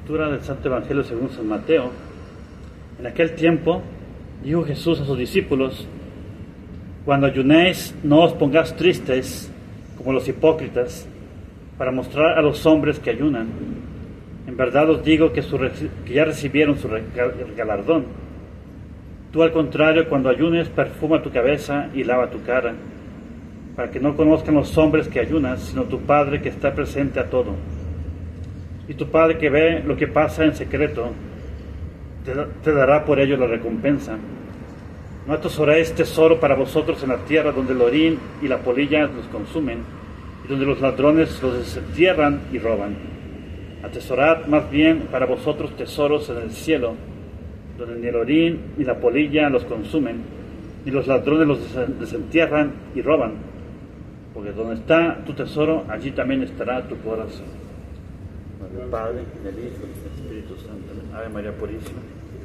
Lectura del Santo Evangelio según San Mateo. En aquel tiempo dijo Jesús a sus discípulos: cuando ayunéis, no os pongáis tristes como los hipócritas, para mostrar a los hombres que ayunan. En verdad os digo que ya recibieron su galardón. Tú, al contrario, cuando ayunes, perfuma tu cabeza y lava tu cara, para que no conozcan los hombres que ayunas, sino tu Padre que está presente a todo. Y tu Padre que ve lo que pasa en secreto, te dará por ello la recompensa. No atesoréis tesoro para vosotros en la tierra, donde el orín y la polilla los consumen, y donde los ladrones los desentierran y roban. Atesorad más bien para vosotros tesoros en el cielo, donde ni el orín ni la polilla los consumen, ni los ladrones los desentierran y roban. Porque donde está tu tesoro, allí también estará tu corazón. Del Padre, del Hijo y del Espíritu Santo. Ave María Purísima.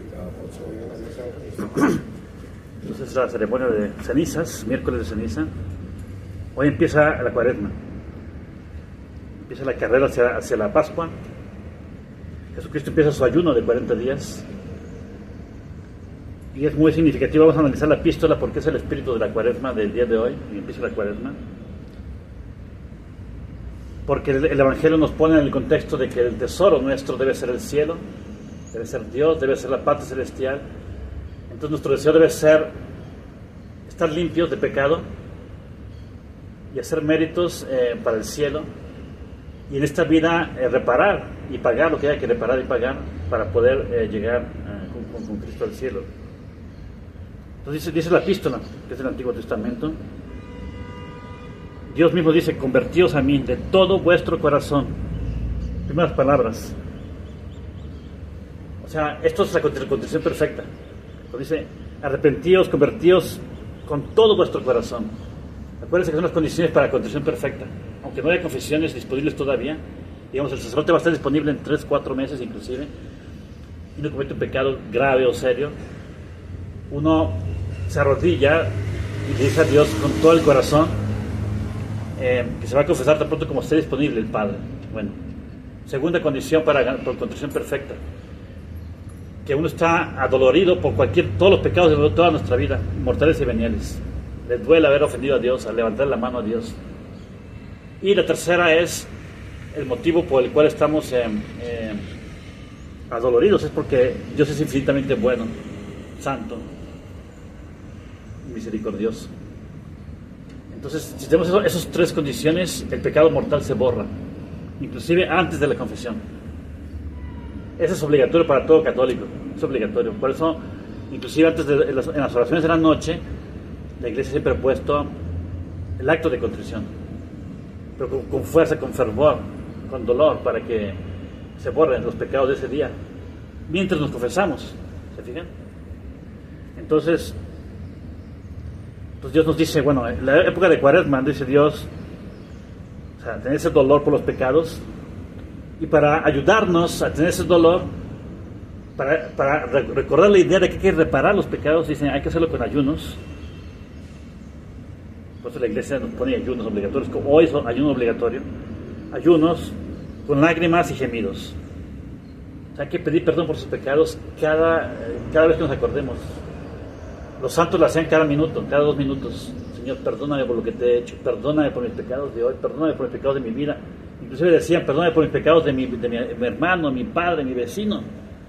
Entonces, la ceremonia de cenizas, miércoles de ceniza. Hoy empieza la Cuaresma. Empieza la carrera hacia la Pascua. Jesucristo empieza su ayuno de 40 días. Y es muy significativo. Vamos a analizar la epístola porque es el espíritu de la Cuaresma del día de hoy. Y empieza la Cuaresma. Porque el Evangelio nos pone en el contexto de que el tesoro nuestro debe ser el cielo, debe ser Dios, debe ser la patria celestial. Entonces nuestro deseo debe ser estar limpios de pecado y hacer méritos para el cielo, y en esta vida reparar y pagar lo que haya que reparar y pagar para poder llegar con Cristo al cielo. Entonces dice la epístola, que es el Antiguo Testamento. Dios mismo dice: convertíos a mí de todo vuestro corazón. Primeras palabras. O sea, esto es la contrición perfecta. Dice: arrepentíos, convertíos con todo vuestro corazón. Acuérdense que son las condiciones para la contrición perfecta. Aunque no haya confesiones disponibles todavía, digamos, el sacerdote va a estar disponible en 3-4 meses inclusive, y no comete un pecado grave o serio, uno se arrodilla y le dice a Dios con todo el corazón que se va a confesar tan pronto como esté disponible el Padre. Bueno, segunda condición por contrición perfecta: que uno está adolorido por todos los pecados de toda nuestra vida, mortales y veniales. Le duele haber ofendido a Dios, al levantar la mano a Dios. Y la tercera es el motivo por el cual estamos adoloridos, es porque Dios es infinitamente bueno, santo y misericordioso. Entonces, si tenemos esas tres condiciones, el pecado mortal se borra, inclusive antes de la confesión. Eso es obligatorio para todo católico, es obligatorio. Por eso, inclusive antes en las oraciones de la noche, la Iglesia siempre ha puesto el acto de contrición, pero con fuerza, con fervor, con dolor, para que se borren los pecados de ese día, mientras nos confesamos. ¿Se fijan? Entonces Dios nos dice, bueno, en la época de Cuaresma, dice Dios, o sea, tener ese dolor por los pecados, y para ayudarnos a tener ese dolor, para recordar la idea de que hay que reparar los pecados, dicen, hay que hacerlo con ayunos. Por eso la Iglesia nos pone ayunos obligatorios, como hoy es ayuno obligatorio, ayunos con lágrimas y gemidos. O sea, hay que pedir perdón por sus pecados cada vez que nos acordemos. Los santos lo hacían cada minuto, cada 2 minutos. Señor, perdóname por lo que te he hecho, perdóname por mis pecados de hoy, perdóname por mis pecados de mi vida. Inclusive decían: perdóname por mis pecados de mi hermano, mi padre, mi vecino.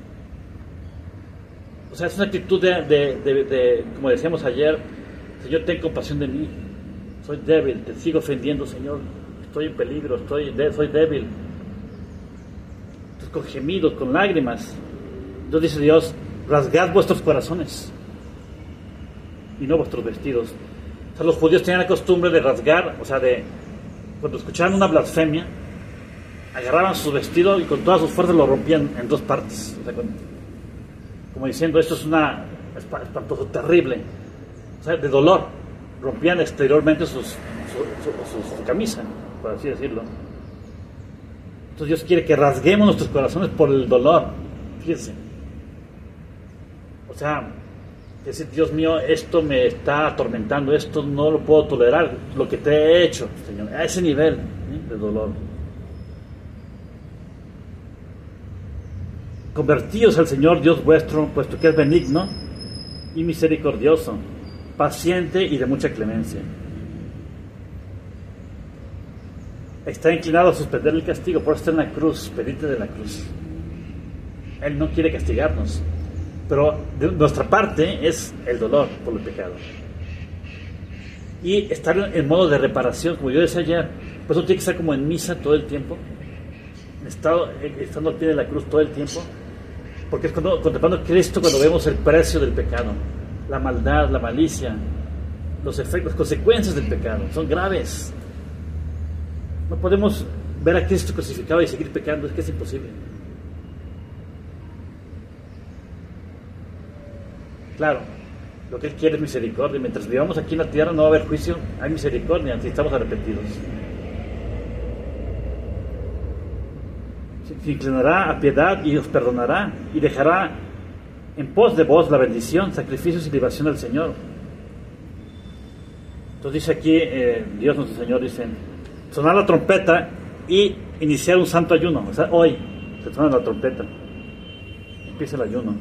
O sea, es una actitud de como decíamos ayer: Señor, ten compasión de mí, soy débil, te sigo ofendiendo, Señor, estoy en peligro, soy débil. Entonces, con gemidos, con lágrimas. Entonces dice Dios: rasgad vuestros corazones y no vuestros vestidos. O sea, los judíos tenían la costumbre de rasgar, o sea, cuando escuchaban una blasfemia, agarraban su vestido y con todas sus fuerzas lo rompían en 2 partes. O sea, como diciendo: esto es espantoso, terrible. O sea, de dolor. Rompían exteriormente su camisa, por así decirlo. Entonces Dios quiere que rasguemos nuestros corazones por el dolor. Fíjense. O sea, decir: Dios mío, esto me está atormentando, esto no lo puedo tolerar, lo que te he hecho, Señor, a ese nivel de dolor. convertíos al Señor Dios vuestro, puesto que es benigno y misericordioso, paciente y de mucha clemencia. Está inclinado a suspender el castigo, por eso está en la cruz, pendiente de la cruz. Él no quiere castigarnos, pero de nuestra parte es el dolor por el pecado. Y estar en modo de reparación, como yo decía ayer, por eso tiene que estar como en misa todo el tiempo, estando al pie de la cruz todo el tiempo, porque es contemplando a Cristo cuando vemos el precio del pecado, la maldad, la malicia, los efectos, las consecuencias del pecado, son graves. No podemos ver a Cristo crucificado y seguir pecando, es que es imposible. Claro, lo que Él quiere es misericordia. Mientras vivamos aquí en la tierra no va a haber juicio, hay misericordia si estamos arrepentidos. Se inclinará a piedad y os perdonará y dejará en pos de vos la bendición, sacrificios y libación al Señor. Entonces dice aquí, Dios nuestro Señor dice, sonar la trompeta y iniciar un santo ayuno. O sea, hoy se suena la trompeta, empieza el ayuno.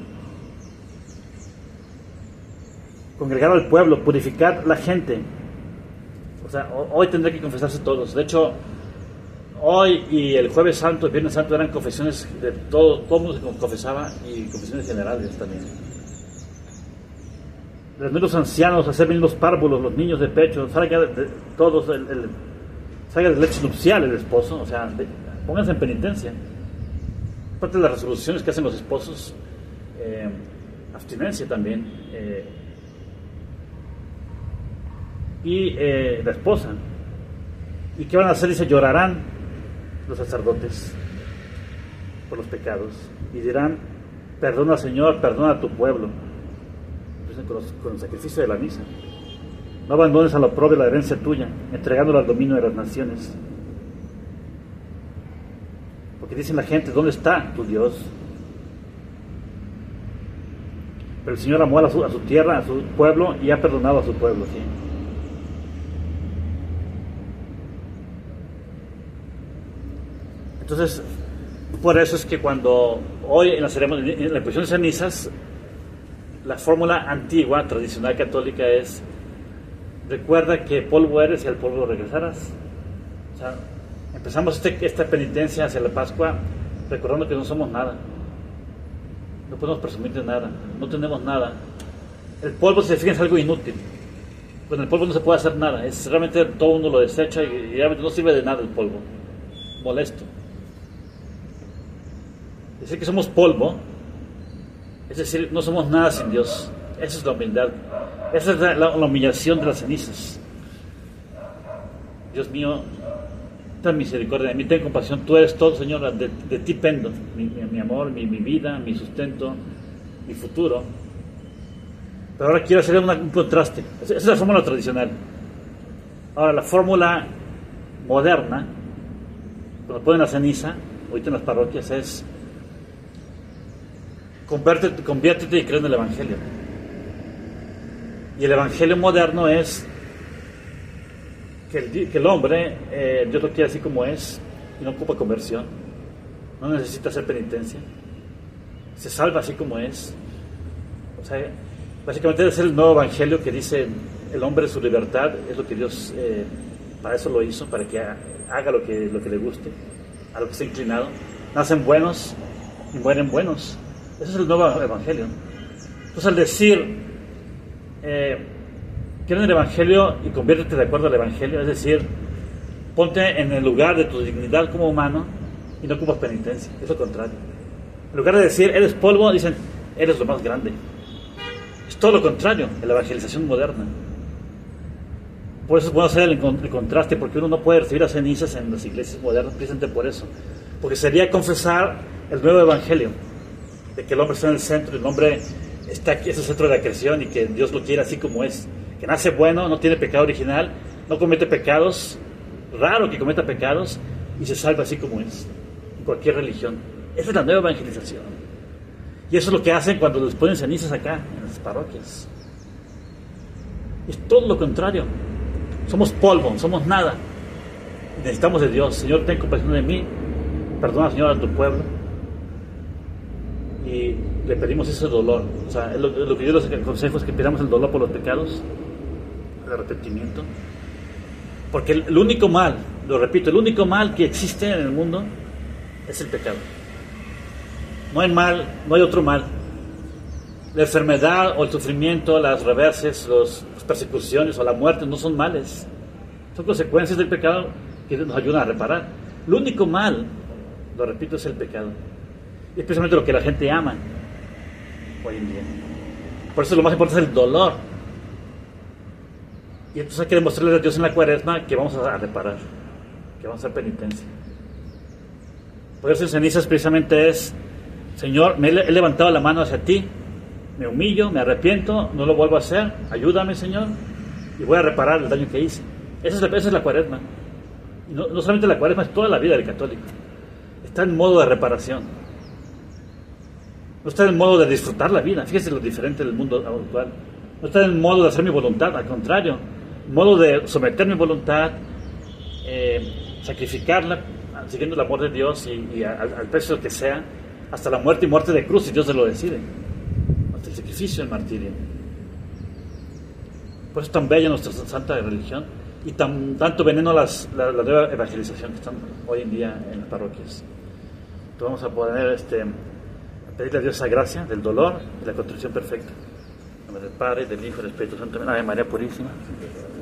Congregar al pueblo, purificar la gente. O sea, hoy tendré que confesarse todos. De hecho, hoy y el Jueves Santo, el Viernes Santo eran confesiones de todo el mundo se confesaba, y confesiones generales también. Los ancianos, hacer venir los párvulos, los niños de pecho, salga de todos, salga del lecho nupcial el esposo, o sea, pónganse en penitencia. Aparte de las resoluciones que hacen los esposos, abstinencia también. Y la esposa. ¿Y qué van a hacer? Dice, llorarán los sacerdotes por los pecados y dirán, perdona Señor, perdona a tu pueblo. Con el sacrificio de la misa. No abandones a la oprobio la herencia tuya, entregándolo al dominio de las naciones. Porque dicen la gente, ¿dónde está tu Dios? Pero el Señor amó a su tierra, a su pueblo, y ha perdonado a su pueblo, ¿sí? Entonces, por eso es que cuando hoy en la ceremonia, en la imposición de cenizas, la fórmula antigua, tradicional católica es: recuerda que polvo eres y al polvo regresarás. O sea, empezamos esta penitencia hacia la Pascua recordando que no somos nada, no podemos presumir de nada, no tenemos nada. El polvo, si se fijan, es algo inútil. Con el polvo no se puede hacer nada, realmente todo uno lo desecha y realmente no sirve de nada el polvo, molesto. Decir que somos polvo, es decir, no somos nada sin Dios. Esa es la humildad, esa es la humillación de las cenizas. Dios mío, ten misericordia de mí, ten compasión, tú eres todo, Señor, de ti pendo, mi amor, mi vida, mi sustento, mi futuro. Pero ahora quiero hacer un contraste. Esa es la fórmula tradicional. Ahora, la fórmula moderna, cuando ponen la ceniza, ahorita en las parroquias, es: conviértete y cree en el Evangelio. Y el Evangelio moderno es que el hombre, Dios lo quiere así como es, y no ocupa conversión, no necesita hacer penitencia, se salva así como es. O sea, básicamente es el nuevo Evangelio que dice: el hombre, su libertad, es lo que Dios para eso lo hizo, para que haga lo que le guste, a lo que esté inclinado. Nacen buenos y mueren buenos. Ese es el nuevo Evangelio. Entonces, al decir cree en el Evangelio y conviértete de acuerdo al Evangelio, es decir, ponte en el lugar de tu dignidad como humano y no ocupas penitencia. Es lo contrario. En lugar de decir eres polvo, dicen eres lo más grande. Es todo lo contrario en la evangelización moderna. Por eso es bueno hacer el contraste, porque uno no puede recibir las cenizas en las iglesias modernas precisamente por eso. Porque sería confesar el nuevo Evangelio, de que el hombre está en el centro, el hombre está aquí, es el centro de la creación, y que Dios lo quiere así como es, que nace bueno, no tiene pecado original, no comete pecados, raro que cometa pecados, y se salva así como es, en cualquier religión. Esa es la nueva evangelización. Y eso es lo que hacen cuando les ponen cenizas acá, en las parroquias. Es todo lo contrario. Somos polvo, somos nada. Y necesitamos de Dios. Señor, ten compasión de mí. Perdona, Señor, a tu pueblo. y le pedimos ese dolor. O sea, lo que yo les aconsejo es que pidamos el dolor por los pecados, el arrepentimiento. Porque el único mal, lo repito, el único mal que existe en el mundo es el pecado. No hay mal, no hay otro mal. La enfermedad o el sufrimiento, las reverses, las persecuciones o la muerte no son males. Son consecuencias del pecado que nos ayudan a reparar. El único mal, lo repito, es el pecado. Y es precisamente lo que la gente ama hoy en día. Por eso lo más importante es el dolor. Y entonces hay que demostrarle a Dios en la Cuaresma que vamos a reparar, que vamos a hacer penitencia. Por eso en cenizas precisamente es: Señor, me he levantado la mano hacia ti, me humillo, me arrepiento, no lo vuelvo a hacer, ayúdame, Señor, y voy a reparar el daño que hice. Esa es la Cuaresma. Y no solamente la Cuaresma, es toda la vida del católico. Está en modo de reparación. No está en el modo de disfrutar la vida. Fíjese lo diferente del mundo actual. No está en el modo de hacer mi voluntad, al contrario. En modo de someter mi voluntad, sacrificarla, siguiendo el amor de Dios y al precio que sea, hasta la muerte y muerte de cruz, si Dios se lo decide. Hasta el sacrificio, el martirio. Por eso es tan bella nuestra santa religión y tanto veneno la nueva evangelización que están hoy en día en las parroquias. Entonces vamos a poder pedirle a Dios esa gracia del dolor y la contrición perfecta. En nombre del Padre, del Hijo y del Espíritu Santo. Ave María Purísima.